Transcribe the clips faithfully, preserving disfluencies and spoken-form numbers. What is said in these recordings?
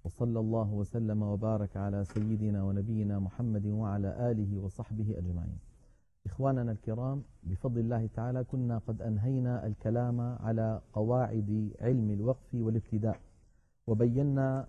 وصلى الله وسلم وبارك على سيدنا ونبينا محمد وعلى آله وصحبه أجمعين. إخواننا الكرام، بفضل الله تعالى كنا قد أنهينا الكلام على قواعد علم الوقف والابتداء، وبينا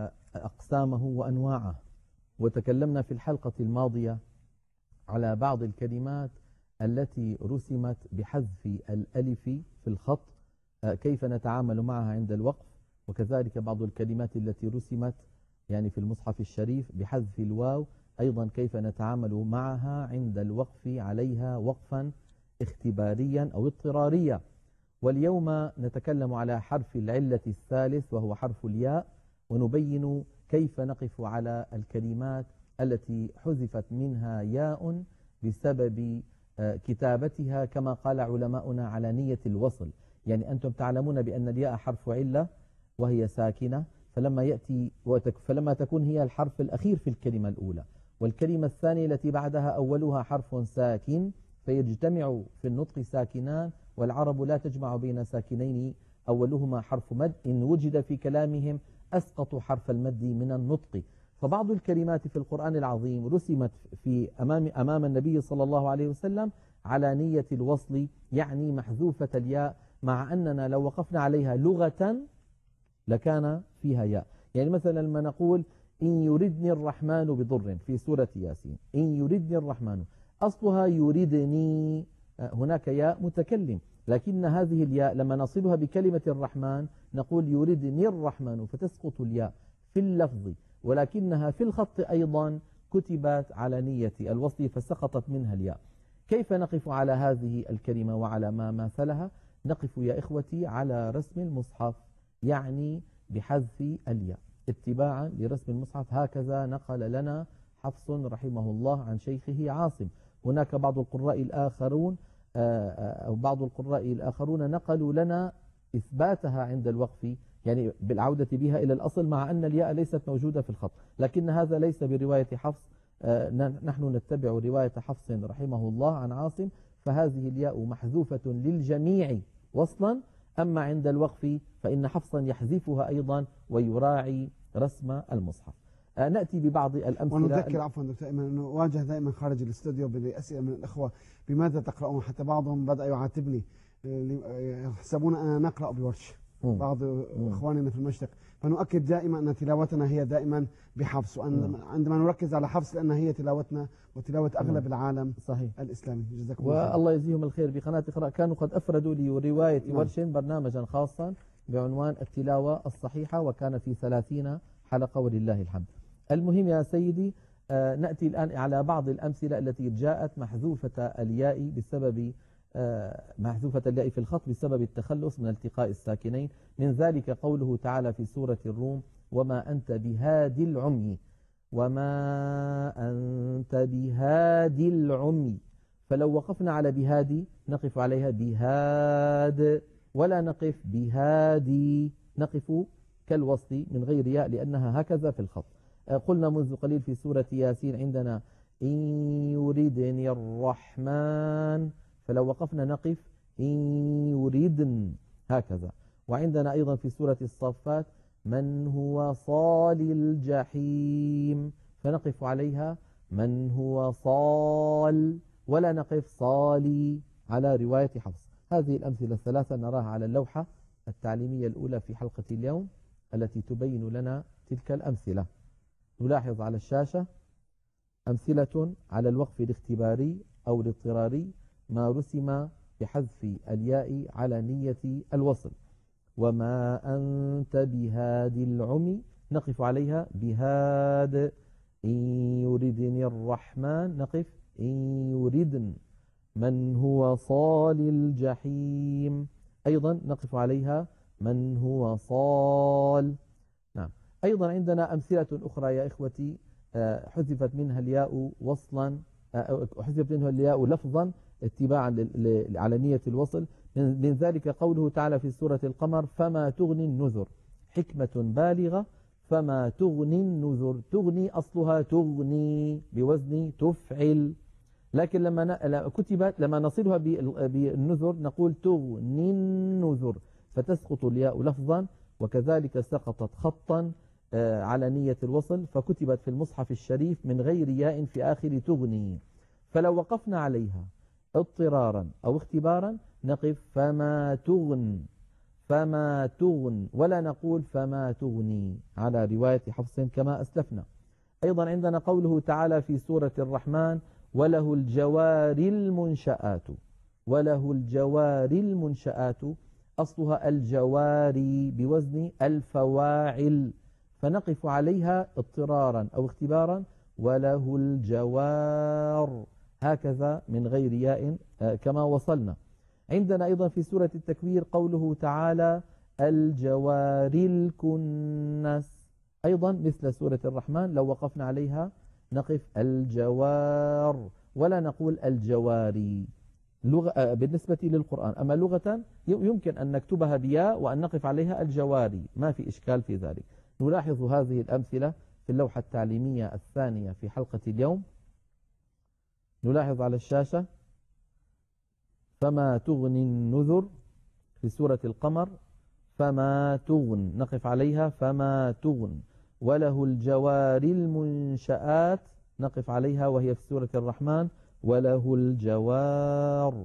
أقسامه وأنواعه، وتكلمنا في الحلقة الماضية على بعض الكلمات التي رسمت بحذف الألف في الخط، كيف نتعامل معها عند الوقف، وكذلك بعض الكلمات التي رسمت يعني في المصحف الشريف بحذف الواو، أيضا كيف نتعامل معها عند الوقف عليها وقفا اختباريا أو اضطراريا. واليوم نتكلم على حرف العلة الثالث وهو حرف الياء، ونبين كيف نقف على الكلمات التي حذفت منها ياء بسبب كتابتها كما قال علماؤنا على نية الوصل. يعني أنتم تعلمون بأن الياء حرف علة وهي ساكنة، فلما يأتي فلما تكون هي الحرف الأخير في الكلمة الأولى، والكلمة الثانية التي بعدها أولها حرف ساكن، فيجتمع في النطق ساكنان، والعرب لا تجمع بين ساكنين أولهما حرف مد، إن وجد في كلامهم أسقطوا حرف المد من النطق. فبعض الكلمات في القرآن العظيم رسمت في أمام, أمام النبي صلى الله عليه وسلم على نية الوصل، يعني محذوفة الياء، مع أننا لو وقفنا عليها لغة لكان فيها ياء. يعني مثلا لما نقول إن يردني الرحمن بضر في سورة ياسين، إن يردني الرحمن، أصلها يردني، هناك ياء متكلم، لكن هذه الياء لما نصلها بكلمة الرحمن نقول يردني الرحمن، فتسقط الياء في اللفظ، ولكنها في الخط أيضا كتبت على نية الوصل فسقطت منها الياء. كيف نقف على هذه الكلمة وعلى ما ماثلها؟ نقف يا إخوتي على رسم المصحف، يعني بحذف الياء اتباعا لرسم المصحف. هكذا نقل لنا حفص رحمه الله عن شيخه عاصم. هناك بعض القراء الآخرون أو بعض القراء الآخرون نقلوا لنا إثباتها عند الوقف، يعني بالعودة بها إلى الأصل، مع أن الياء ليست موجودة في الخط، لكن هذا ليس برواية حفص. نحن نتبع رواية حفص رحمه الله عن عاصم، فهذه الياء محذوفة للجميع وصلا، أما عند الوقف فإن حفصا يحذفها أيضا ويراعي رسم المصحف. نأتي ببعض الأمثلة. ونذكر عفوا دكتور أيمن أنه واجه دائما خارج الاستوديو بأسئلة من الأخوة بماذا تقرؤون، حتى بعضهم بدأ يعاتبني يحسبون أننا نقرأ بورش م. بعض م. إخواننا في المشرق، فنؤكد دائما أن تلاوتنا هي دائما بحفص، وأن عندما نركز على حفص لأن هي تلاوتنا وتلاوة أغلب م. العالم صحيح الإسلامي. جزاكم الله خير. والله يجزيهم الخير. بقناة اقرأ كانوا قد أفردوا لي رواية م. ورش برنامجا خاصا بعنوان التلاوة الصحيحة، وكان في ثلاثين حلقة ولله الحمد. المهم يا سيدي، آه نأتي الآن على بعض الأمثلة التي جاءت محذوفة الياء بسبب آه محذوفة الياء في الخط بسبب التخلص من التقاء الساكنين. من ذلك قوله تعالى في سورة الروم: وما أنت بهادي العمي، وما أنت بهادي العمي. فلو وقفنا على بهادي نقف عليها بهاد، ولا نقف بهادي، نقف كالوصل من غير ياء لأنها هكذا في الخط. قلنا منذ قليل في سورة ياسين عندنا إن يردني الرحمن، فلو وقفنا نقف إن يردن هكذا. وعندنا أيضا في سورة الصفات من هو صال الجحيم، فنقف عليها من هو صال، ولا نقف صالي على رواية حفص. هذه الأمثلة الثلاثة نراها على اللوحة التعليمية الأولى في حلقة اليوم التي تبين لنا تلك الأمثلة. نلاحظ على الشاشة أمثلة على الوقف الاختباري أو الاضطراري ما رسم بحذف الياء على نية الوصل. وما أنت بهادي العمي نقف عليها بهاد. إن يردني الرحمن نقف إن يردن. من هو صال الجحيم أيضا نقف عليها من هو صال. نعم. أيضا عندنا أمثلة أخرى يا إخوتي حذفت منها الياء وصلا، حذفت منها الياء لفظا اتباعا على نية الوصل. من ذلك قوله تعالى في سورة القمر: فما تغني النذر، حكمة بالغة فما تغني النذر. تغني أصلها تغني بوزن تفعل، لكن لما كتبت لما نصلها بالنذر نقول تغني النذر، فتسقط الياء لفظا، وكذلك سقطت خطا على نية الوصل، فكتبت في المصحف الشريف من غير ياء في آخر تغني. فلو وقفنا عليها اضطرارا أو اختبارا نقف فما تغن فما تغن، ولا نقول فما تغني على رواية حفص كما أسلفنا. أيضا عندنا قوله تعالى في سورة الرحمن وله الجوار المنشآت، وله الجوار المنشآت أصلها الجواري بوزن الفواعل، فنقف عليها اضطرارا أو اختبارا وله الجوار هكذا من غير ياء كما وصلنا. عندنا أيضا في سورة التكوير قوله تعالى الجوار الكنس، أيضا مثل سورة الرحمن لو وقفنا عليها نقف الجوار ولا نقول الجواري لغة بالنسبة للقرآن. أما لغة يمكن أن نكتبها بياء وأن نقف عليها الجواري، ما في إشكال في ذلك. نلاحظ هذه الأمثلة في اللوحة التعليمية الثانية في حلقة اليوم. نلاحظ على الشاشة فما تغني النذر في سورة القمر، فما تغن نقف عليها فما تغن. وله الجوار المنشآت نقف عليها وهي في سورة الرحمن وله الجوار.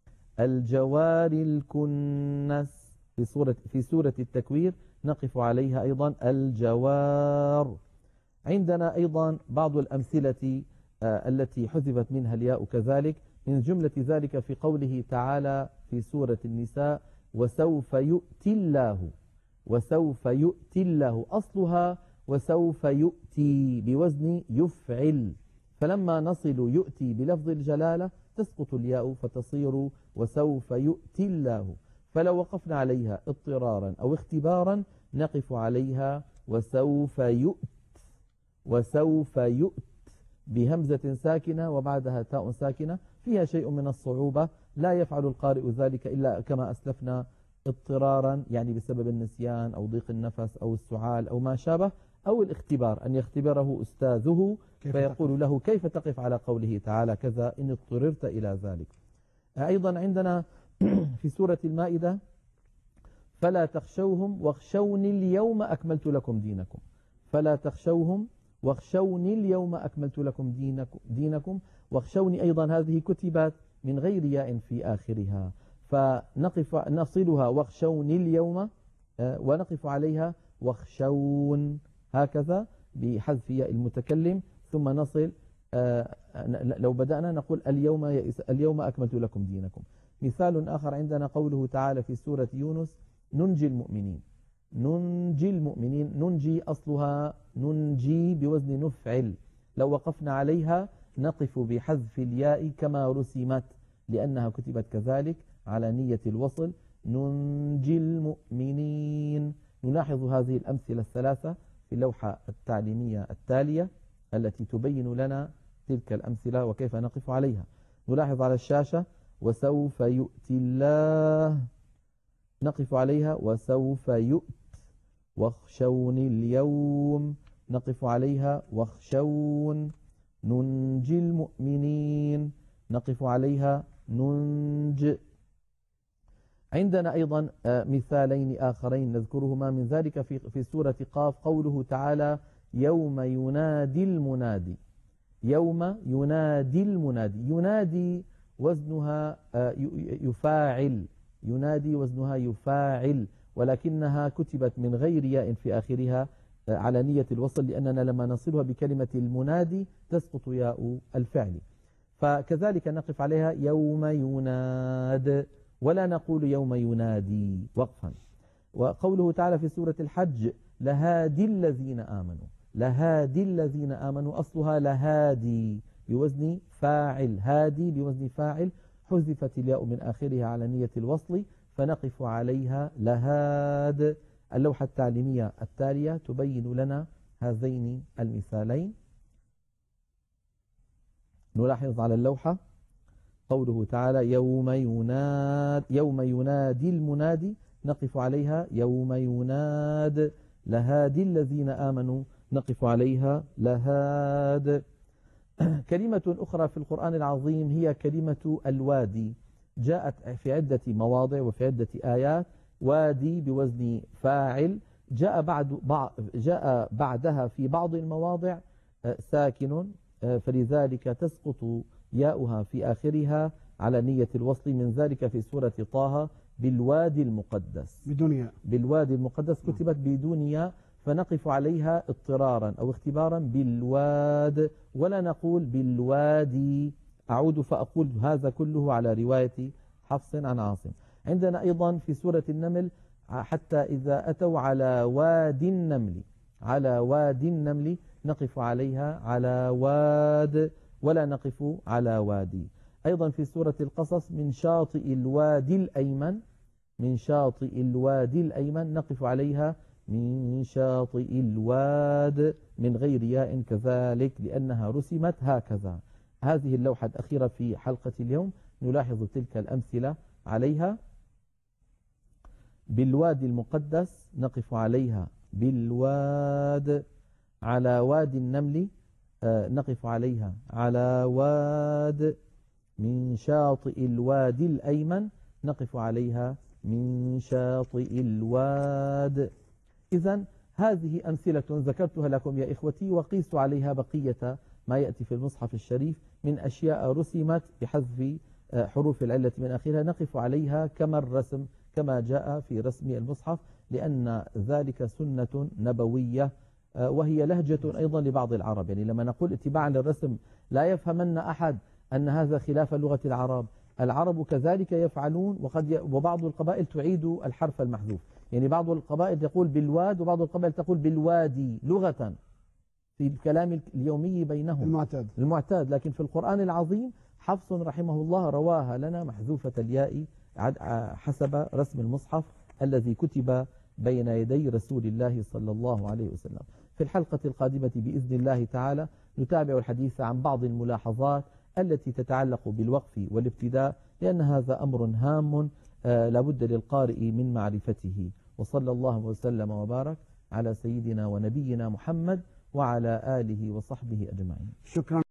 الجوار الكنس في سورة في سورة التكوير نقف عليها أيضا الجوار. عندنا أيضا بعض الأمثلة التي حذفت منها الياء كذلك، من جملة ذلك في قوله تعالى في سورة النساء وسوف يؤتي الله، وسوف يؤتي الله أصلها وسوف يؤتي بوزن يفعل، فلما نصل يؤتي بلفظ الجلالة تسقط الياء فتصير وسوف يؤتي الله. فلو وقفنا عليها اضطرارا أو اختبارا نقف عليها وسوف يؤت، وسوف يؤت بهمزة ساكنة وبعدها تاء ساكنة فيها شيء من الصعوبة، لا يفعل القارئ ذلك إلا كما أسلفنا اضطرارا، يعني بسبب النسيان أو ضيق النفس أو السعال أو ما شابه، أو الاختبار أن يختبره أستاذه فيقول له كيف تقف على قوله تعالى كذا إن اضطررت إلى ذلك. أيضا عندنا في سورة المائدة فلا تخشوهم واخشوني اليوم أكملت لكم دينكم، فلا تخشوهم واخشوني اليوم أكملت لكم دينكم, دينكم واخشوني أيضا هذه كتبت من غير ياء في آخرها، فنقف نصلها واخشوني اليوم ونقف عليها واخشون هكذا بحذف ياء المتكلم، ثم نصل لو بدأنا نقول اليوم اليوم أكملت لكم دينكم. مثال آخر عندنا قوله تعالى في سورة يونس ننجي المؤمنين، ننجي المؤمنين، ننجي أصلها ننجي بوزن نفعل، لو وقفنا عليها نقف بحذف الياء كما رسمت لأنها كتبت كذلك على نية الوصل ننجي المؤمنين. نلاحظ هذه الأمثلة الثلاثة في اللوحة التعليمية التالية التي تبين لنا تلك الأمثلة وكيف نقف عليها. نلاحظ على الشاشة وسوف يؤتي الله نقف عليها وسوف يؤت، واخشوني اليوم نقف عليها واخشون، ننجي المؤمنين نقف عليها ننج. عندنا أيضا مثالين آخرين نذكرهما من ذلك في في سورة قاف قوله تعالى يوم ينادي المنادي، يوم ينادي المنادي، ينادي وزنها يفاعل، ينادي وزنها يفاعل، ولكنها كتبت من غير ياء في آخرها على نية الوصل لأننا لما نصلها بكلمة المنادي تسقط ياء الفعل، فكذلك نقف عليها يوم يناد ولا نقول يوم ينادي وقفا. وقوله تعالى في سورة الحج لهادي الذين آمنوا، لهادي الذين آمنوا أصلها لهادي بوزن فاعل، هادي بوزن فاعل، حذفت الياء من آخرها على نية الوصل فنقف عليها لهاد. اللوحة التعليمية التالية تبين لنا هذين المثالين. نلاحظ على اللوحة قوله تعالى يوم يناد، يوم ينادي المنادي نقف عليها يوم يناد، لهادي الذين آمنوا نقف عليها لهاد. كلمة أخرى في القرآن العظيم هي كلمة الوادي، جاءت في عدة مواضع وفي عدة آيات، وادي بوزن فاعل جاء بعد جاء بعدها في بعض المواضع ساكن، فلذلك تسقط ياؤها في آخرها على نية الوصل. من ذلك في سورة طه بالوادي المقدس، بدون ياء، بالوادي المقدس كتبت بدون ياء، فنقف عليها اضطرارا أو اختبارا بالواد، ولا نقول بالوادي. أعود فأقول هذا كله على رواية حفص عن عاصم. عندنا أيضا في سورة النمل حتى إذا أتوا على وادي النمل، على وادي النمل نقف عليها على واد ولا نقف على وادي. أيضا في سورة القصص من شاطئ الوادي الأيمن، من شاطئ الوادي الأيمن نقف عليها من شاطئ الواد من غير ياء كذلك لأنها رسمت هكذا. هذه اللوحة الأخيرة في حلقة اليوم نلاحظ تلك الأمثلة عليها. بالوادي المقدس نقف عليها بالواد، على وادي النمل نقف عليها على واد، من شاطئ الوادي الأيمن نقف عليها من شاطئ الواد. إذن هذه أمثلة ذكرتها لكم يا إخوتي، وقيسوا عليها بقية ما يأتي في المصحف الشريف من أشياء رسمت بحذف حروف العلة من آخرها، نقف عليها كما الرسم كما جاء في رسم المصحف، لأن ذلك سنة نبوية وهي لهجة أيضا لبعض العرب. يعني لما نقول اتباعا للرسم لا يفهمن أحد أن هذا خلاف لغة العرب، العرب كذلك يفعلون، وقد ي... وبعض القبائل تعيد الحرف المحذوف. يعني بعض القبائل تقول بالواد وبعض القبائل تقول بالوادي لغة في الكلام اليومي بينهم المعتاد المعتاد لكن في القرآن العظيم حفص رحمه الله رواها لنا محذوفة الياء حسب رسم المصحف الذي كتب بين يدي رسول الله صلى الله عليه وسلم. في الحلقة القادمة بإذن الله تعالى نتابع الحديث عن بعض الملاحظات التي تتعلق بالوقف والابتداء، لأن هذا أمر هام لابد للقارئ من معرفته. وصلى الله وسلم وبارك على سيدنا ونبينا محمد وعلى آله وصحبه أجمعين. شكرا.